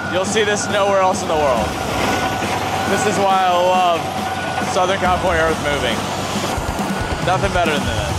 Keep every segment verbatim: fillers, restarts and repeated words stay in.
You'll see this nowhere else in the world. This is why I love Southern California earth moving. Nothing better than this.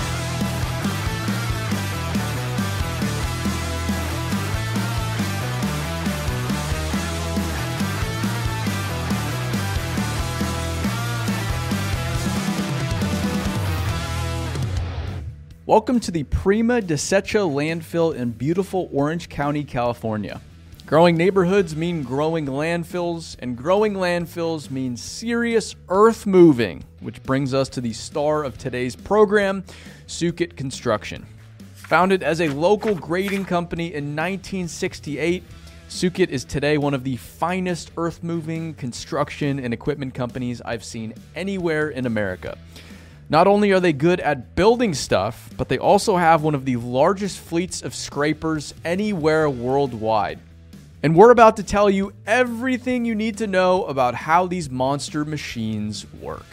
Welcome to the Prima Desecha landfill in beautiful Orange County, California. Growing neighborhoods mean growing landfills, and growing landfills mean serious earth moving, which brings us to the star of today's program, Suket Construction. Founded as a local grading company in nineteen sixty-eight, Suket is today one of the finest earth-moving construction and equipment companies I've seen anywhere in America. Not only are they good at building stuff, but they also have one of the largest fleets of scrapers anywhere worldwide. And we're about to tell you everything you need to know about how these monster machines work.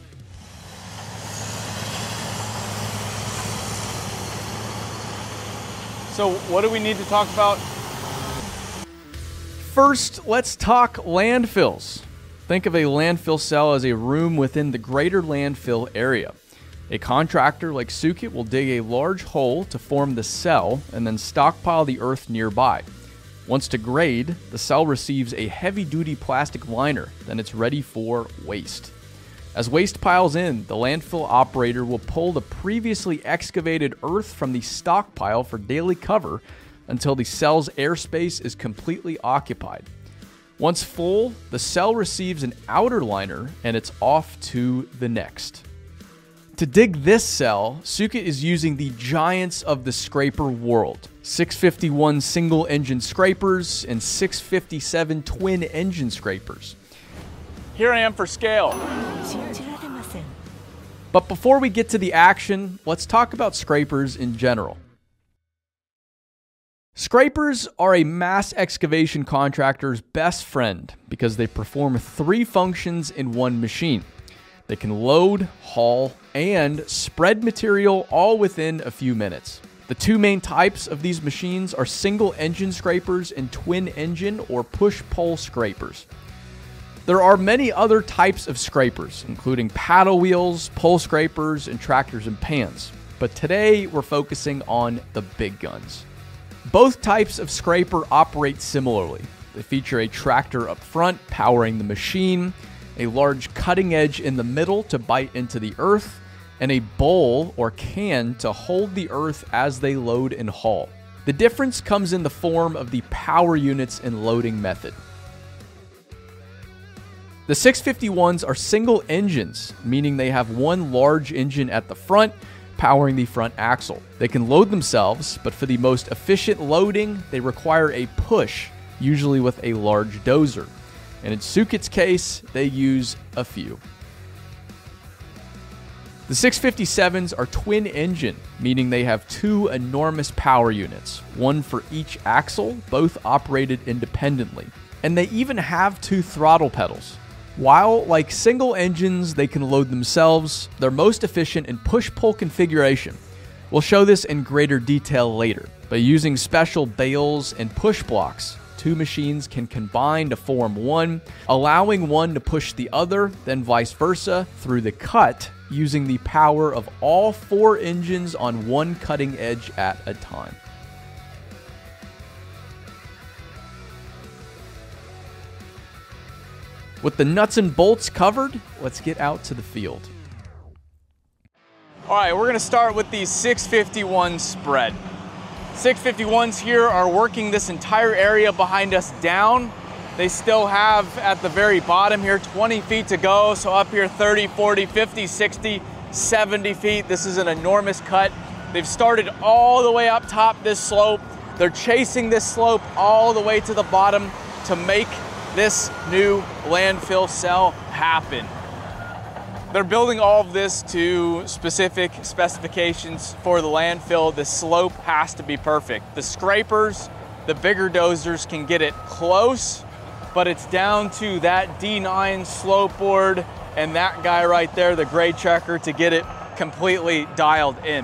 So what do we need to talk about? First, let's talk landfills. Think of a landfill cell as a room within the greater landfill area. A contractor like Suket will dig a large hole to form the cell and then stockpile the earth nearby. Once to grade, the cell receives a heavy-duty plastic liner, then it's ready for waste. As waste piles in, the landfill operator will pull the previously excavated earth from the stockpile for daily cover until the cell's airspace is completely occupied. Once full, the cell receives an outer liner and it's off to the next. To dig this cell, Suket is using the giants of the scraper world. six fifty-one single-engine scrapers and six fifty-seven twin-engine scrapers. Here I am for scale. But before we get to the action, let's talk about scrapers in general. Scrapers are a mass excavation contractor's best friend because they perform three functions in one machine. They can load, haul, and spread material all within a few minutes. The two main types of these machines are single-engine scrapers and twin-engine or push-pull scrapers. There are many other types of scrapers, including paddle wheels, pole scrapers, and tractors and pans. But today, we're focusing on the big guns. Both types of scraper operate similarly. They feature a tractor up front powering the machine, a large cutting edge in the middle to bite into the earth, and a bowl or can to hold the earth as they load and haul. The difference comes in the form of the power units and loading method. The six fifty-ones are single engines, meaning they have one large engine at the front, powering the front axle. They can load themselves, but for the most efficient loading, they require a push, usually with a large dozer. And in Suket's case, they use a few. The six fifty-sevens are twin engine, meaning they have two enormous power units, one for each axle, both operated independently. And they even have two throttle pedals. While, like single engines, they can load themselves, they're most efficient in push-pull configuration. We'll show this in greater detail later. By using special bales and push blocks, two machines can combine to form one, allowing one to push the other, then vice versa, through the cut, using the power of all four engines on one cutting edge at a time. With the nuts and bolts covered, let's get out to the field. All right, we're gonna start with the six fifty-one spread. six fifty-ones here are working this entire area behind us down. They still have at the very bottom here twenty feet to go. So up here thirty, forty, fifty, sixty, seventy feet. This is an enormous cut. They've started all the way up top this slope. They're chasing this slope all the way to the bottom to make this new landfill cell happen. They're building all of this to specific specifications for the landfill. The slope has to be perfect. The scrapers, the bigger dozers can get it close, but it's down to that D nine slope board and that guy right there, the grade checker, to get it completely dialed in.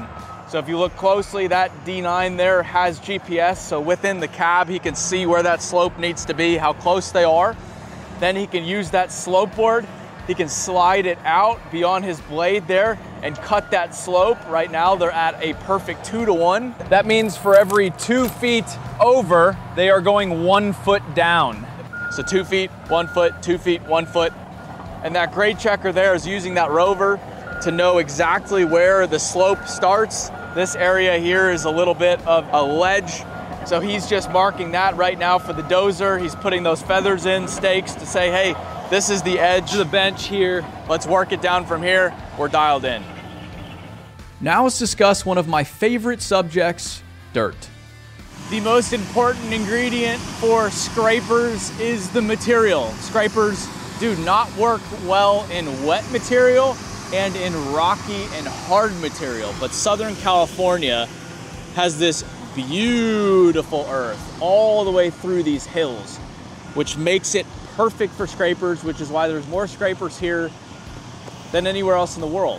So if you look closely, that D nine there has G P S, so within the cab he can see where that slope needs to be, how close they are. Then he can use that slope board, he can slide it out beyond his blade there and cut that slope. Right now they're at a perfect two to one. That means for every two feet over, they are going one foot down. So two feet, one foot, two feet, one foot. And that grade checker there is using that rover to know exactly where the slope starts. This area here is a little bit of a ledge. So he's just marking that right now for the dozer. He's putting those feathers in, stakes to say, hey, this is the edge To the bench here. Let's work it down from here. We're dialed in. Now let's discuss one of my favorite subjects, dirt. The most important ingredient for scrapers is the material. Scrapers do not work well in wet material and in rocky and hard material, but Southern California has this beautiful earth all the way through these hills, which makes it perfect for scrapers, which is why there's more scrapers here than anywhere else in the world.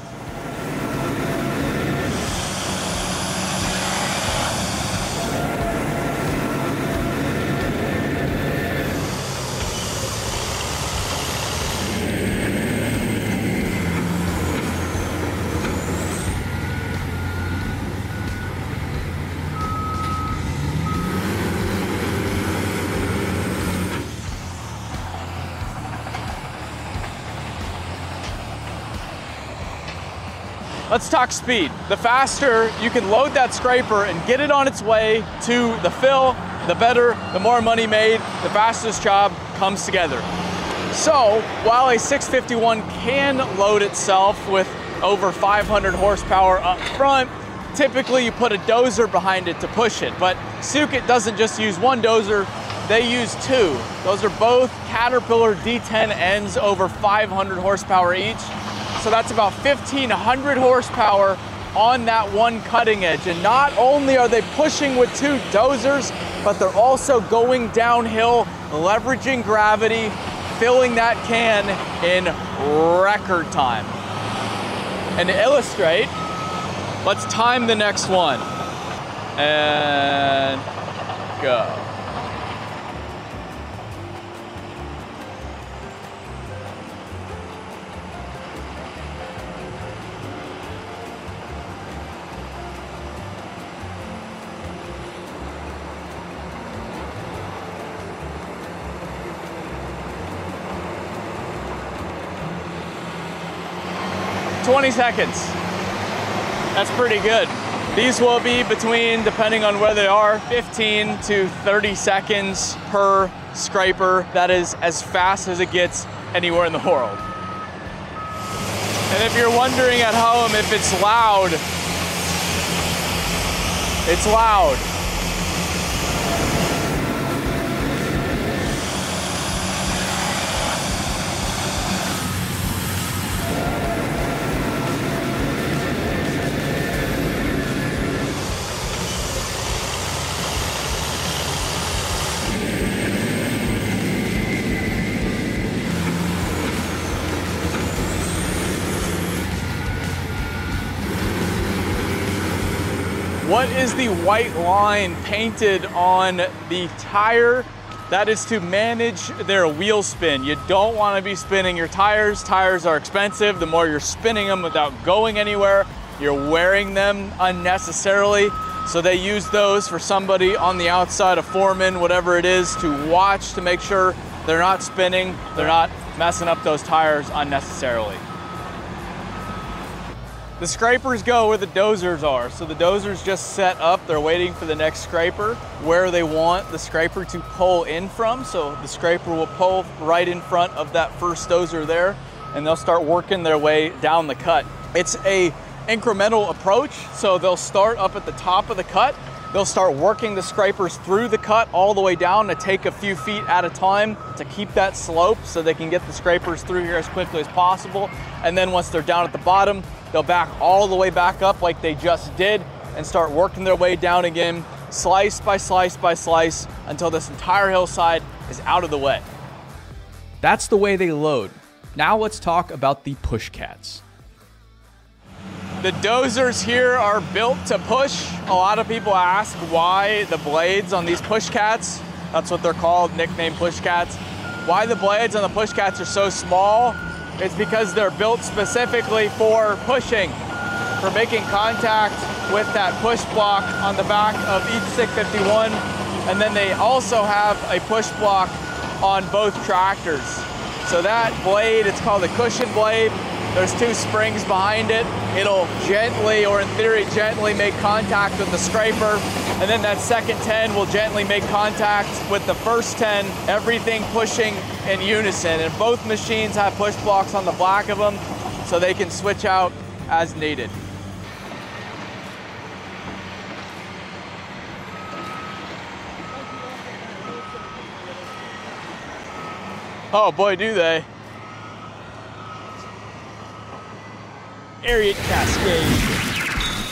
Let's talk speed. The faster you can load that scraper and get it on its way to the fill, the better, the more money made, the faster this job comes together. So while a six fifty-one can load itself with over five hundred horsepower up front, typically you put a dozer behind it to push it. But Sukit doesn't just use one dozer, they use two. Those are both Caterpillar D ten Ns over five hundred horsepower each. So that's about fifteen hundred horsepower on that one cutting edge. And not only are they pushing with two dozers, but they're also going downhill, leveraging gravity, filling that can in record time. And to illustrate, let's time the next one. And go. twenty seconds. That's pretty good. These will be between, depending on where they are, fifteen to thirty seconds per scraper. That is as fast as it gets anywhere in the world. And if you're wondering at home if it's loud, it's loud. What is the white line painted on the tire? That is to manage their wheel spin. You don't want to be spinning your tires. Tires are expensive. The more you're spinning them without going anywhere, you're wearing them unnecessarily. So they use those for somebody on the outside, a foreman, whatever it is, to watch to make sure they're not spinning, they're not messing up those tires unnecessarily. The scrapers go where the dozers are. So the dozers just set up, they're waiting for the next scraper where they want the scraper to pull in from. So the scraper will pull right in front of that first dozer there, and they'll start working their way down the cut. It's a incremental approach. So they'll start up at the top of the cut. They'll start working the scrapers through the cut all the way down to take a few feet at a time to keep that slope so they can get the scrapers through here as quickly as possible. And then once they're down at the bottom, they'll back all the way back up like they just did and start working their way down again, slice by slice by slice, until this entire hillside is out of the way. That's the way they load. Now let's talk about the push cats. The dozers here are built to push. A lot of people ask why the blades on these push cats, that's what they're called, nicknamed push cats, why the blades on the push cats are so small. It's because they're built specifically for pushing, for making contact with that push block on the back of each six fifty-one. And then they also have a push block on both tractors. So that blade, it's called a cushion blade. There's two springs behind it. It'll gently, or in theory, gently make contact with the scraper. And then that second ten will gently make contact with the first ten, everything pushing in unison. And both machines have push blocks on the back of them, so they can switch out as needed. Oh boy, do they. Ariat Cascade.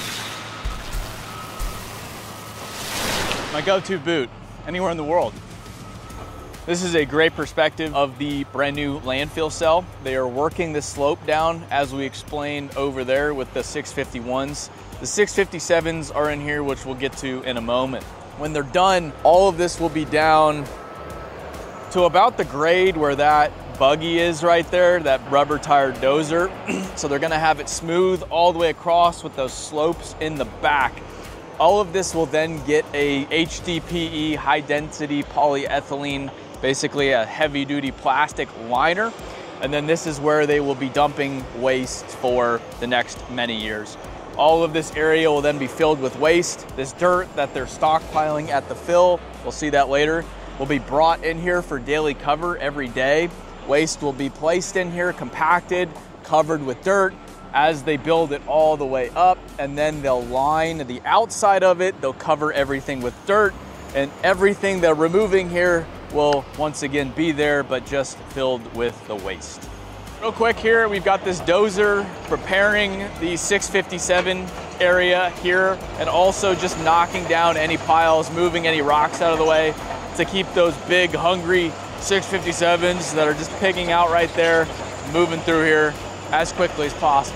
My go-to boot, anywhere in the world. This is a great perspective of the brand new landfill cell. They are working the slope down as we explained over there with the six fifty-ones. The six fifty-sevens are in here, which we'll get to in a moment. When they're done, all of this will be down to about the grade where that buggy is right there, that rubber tire dozer. So they're gonna have it smooth all the way across with those slopes in the back. All of this will then get a H D P E, high density polyethylene, basically a heavy duty plastic liner. And then this is where they will be dumping waste for the next many years. All of this area will then be filled with waste. This dirt that they're stockpiling at the fill, we'll see that later, will be brought in here for daily cover every day. Waste will be placed in here, compacted, covered with dirt as they build it all the way up, and then they'll line the outside of it. They'll cover everything with dirt, and everything they're removing here will once again be there, but just filled with the waste. Real quick here, we've got this dozer preparing the six fifty-seven area here, and also just knocking down any piles, moving any rocks out of the way to keep those big, hungry six fifty-sevens that are just pigging out right there, moving through here as quickly as possible.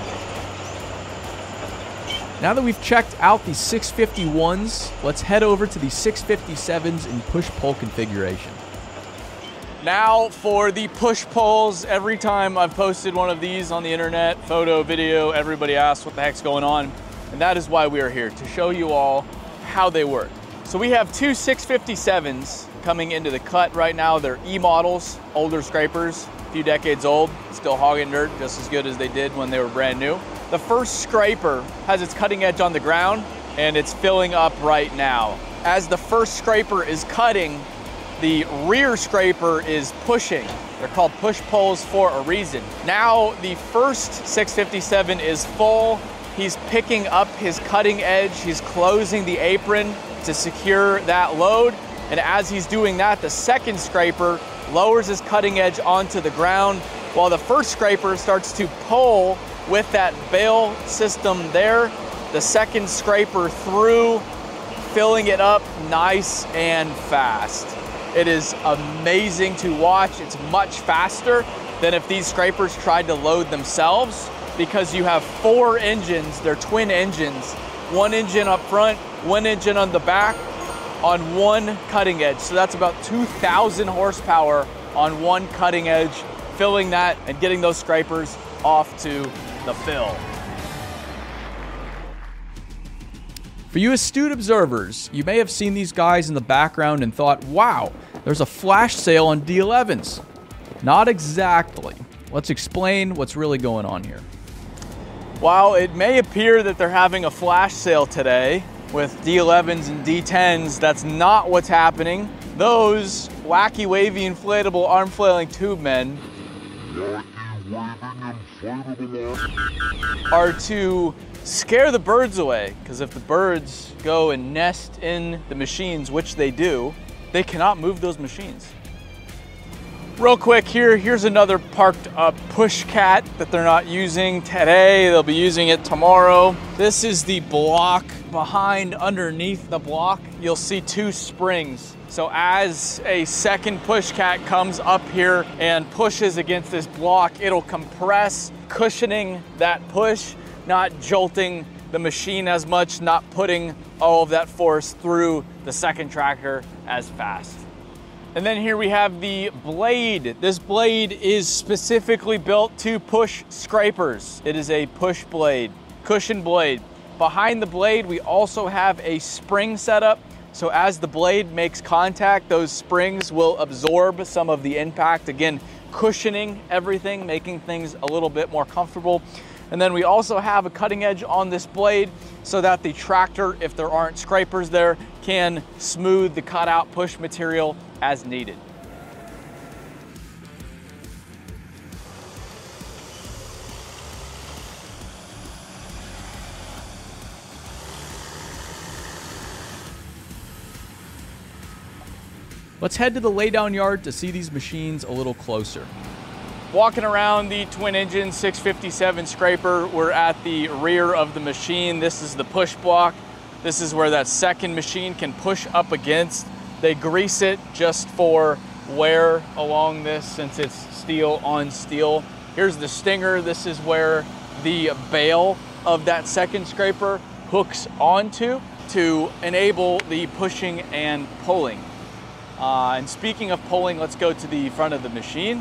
Now that we've checked out the six fifty-ones, let's head over to the six fifty-sevens in push-pull configuration. Now for the push pulls. Every time I've posted one of these on the internet, photo, video, everybody asks what the heck's going on. And that is why we are here, to show you all how they work. So we have two six fifty-sevens coming into the cut right now. They're E models, older scrapers, a few decades old, still hogging dirt just as good as they did when they were brand new. The first scraper has its cutting edge on the ground and it's filling up right now. As the first scraper is cutting, the rear scraper is pushing. They're called push pulls for a reason. Now the first six fifty-seven is full. He's picking up his cutting edge. He's closing the apron to secure that load. And as he's doing that, the second scraper lowers his cutting edge onto the ground while the first scraper starts to pull with that bale system there. The second scraper through, filling it up nice and fast. It is amazing to watch. It's much faster than if these scrapers tried to load themselves, because you have four engines, they're twin engines, one engine up front, one engine on the back, on one cutting edge. So that's about two thousand horsepower on one cutting edge, filling that and getting those scrapers off to the fill. For you astute observers, you may have seen these guys in the background and thought, wow, there's a flash sale on D elevens. Not exactly. Let's explain what's really going on here. While it may appear that they're having a flash sale today with D elevens and D tens, that's not what's happening. Those wacky, wavy, inflatable, arm flailing tube men are to scare the birds away, because if the birds go and nest in the machines, which they do, they cannot move those machines. Real quick here, here's another parked up push cat that they're not using today. They'll be using it tomorrow. This is the block. Behind, underneath the block, you'll see two springs. So as a second push cat comes up here and pushes against this block, it'll compress, cushioning that push. not jolting the machine as much, not putting all of that force through the second tractor as fast. And then here we have the blade. This blade is specifically built to push scrapers. It is a push blade, cushion blade. Behind the blade, we also have a spring setup. So as the blade makes contact, those springs will absorb some of the impact. Again, cushioning everything, making things a little bit more comfortable. And then we also have a cutting edge on this blade so that the tractor, if there aren't scrapers there, can smooth the cutout push material as needed. Let's head to the laydown yard to see these machines a little closer. Walking around the twin engine six fifty-seven scraper, we're at the rear of the machine. This is the push block. This is where that second machine can push up against. They grease it just for wear along this since it's steel on steel. Here's the stinger. This is where the bale of that second scraper hooks onto to enable the pushing and pulling. Uh, and speaking of pulling, let's go to the front of the machine,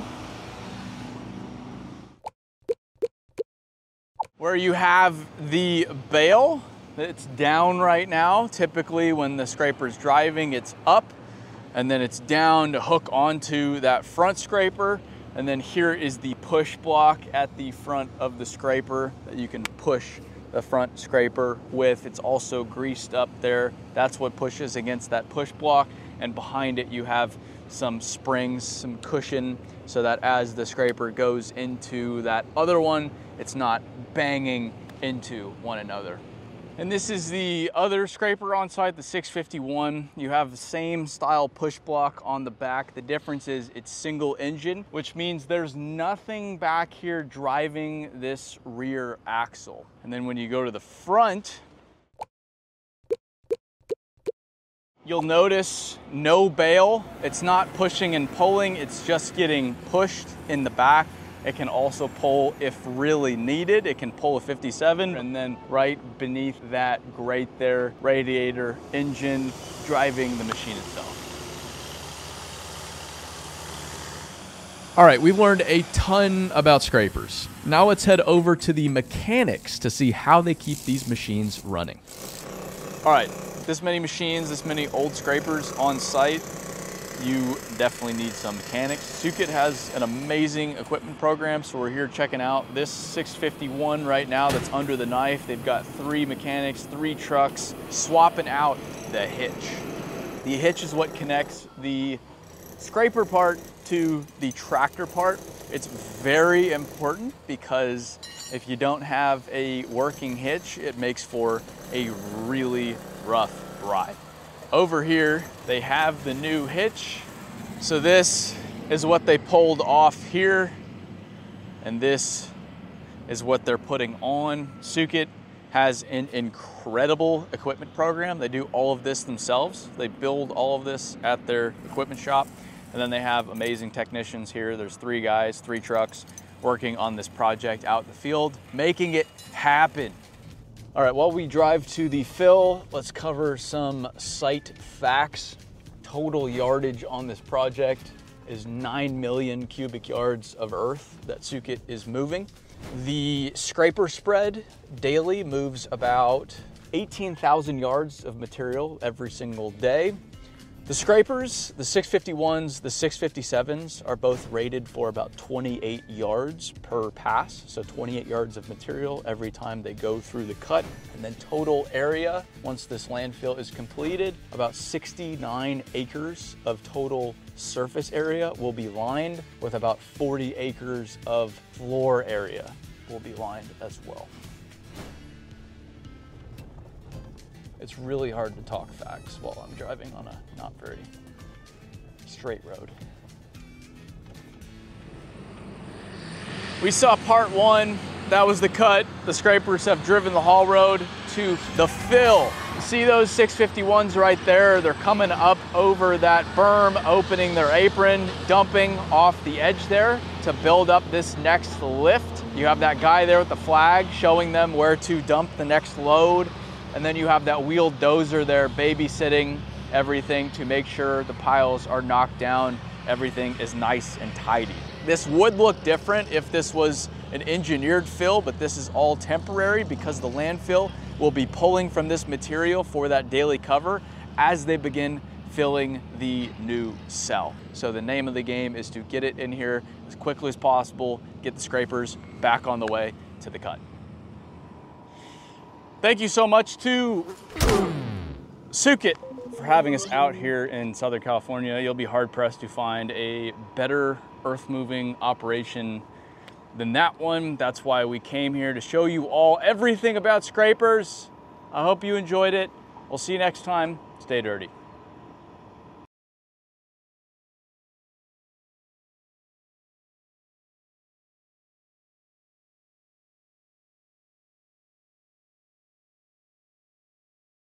where you have the bale. It's down right now. Typically when the scraper's driving, it's up and then it's down to hook onto that front scraper. And then here is the push block at the front of the scraper that you can push the front scraper with. It's also greased up there. That's what pushes against that push block. And behind it you have some springs, some cushion, so that as the scraper goes into that other one, it's not banging into one another. And this is the other scraper on site, the six fifty-one. You have the same style push block on the back. The difference is it's single engine, which means there's nothing back here driving this rear axle. And then when you go to the front, you'll notice no bale. It's not pushing and pulling, it's just getting pushed in the back. It can also pull if really needed. It can pull a fifty-seven, and then right beneath that grate there, radiator engine driving the machine itself. All right, we've learned a ton about scrapers. Now let's head over to the mechanics to see how they keep these machines running. All right, this many machines, this many old scrapers on site, you definitely need some mechanics. Sukit has an amazing equipment program, so we're here checking out this six fifty-one right now that's under the knife. They've got three mechanics, three trucks, swapping out the hitch. The hitch is what connects the scraper part to the tractor part. It's very important because if you don't have a working hitch, it makes for a really rough ride. Over here, they have the new hitch. So this is what they pulled off here, and this is what they're putting on. Sukit has an incredible equipment program. They do all of this themselves. They build all of this at their equipment shop, and then they have amazing technicians here. There's three guys, three trucks working on this project out in the field, making it happen. All right, while we drive to the fill, let's cover some site facts. Total yardage on this project is nine million cubic yards of earth that Sukit is moving. The scraper spread daily moves about eighteen thousand yards of material every single day. The scrapers, the six fifty-ones, the six fifty-sevens are both rated for about twenty-eight yards per pass. So twenty-eight yards of material every time they go through the cut. And then total area, once this landfill is completed, about sixty-nine acres of total surface area will be lined, with about forty acres of floor area will be lined as well. It's really hard to talk facts while I'm driving on a not very straight road. We saw part one. That was the cut. The scrapers have driven the haul road to the fill. See those six fifty-ones right there? They're coming up over that berm, opening their apron, dumping off the edge there to build up this next lift. You have that guy there with the flag showing them where to dump the next load. And then you have that wheeled dozer there babysitting everything to make sure the piles are knocked down. Everything is nice and tidy. This would look different if this was an engineered fill, but this is all temporary because the landfill will be pulling from this material for that daily cover as they begin filling the new cell. So the name of the game is to get it in here as quickly as possible, get the scrapers back on the way to the cut. Thank you so much to Sukit for having us out here in Southern California. You'll be hard pressed to find a better earth moving operation than that one. That's why we came here to show you all everything about scrapers. I hope you enjoyed it. We'll see you next time. Stay dirty.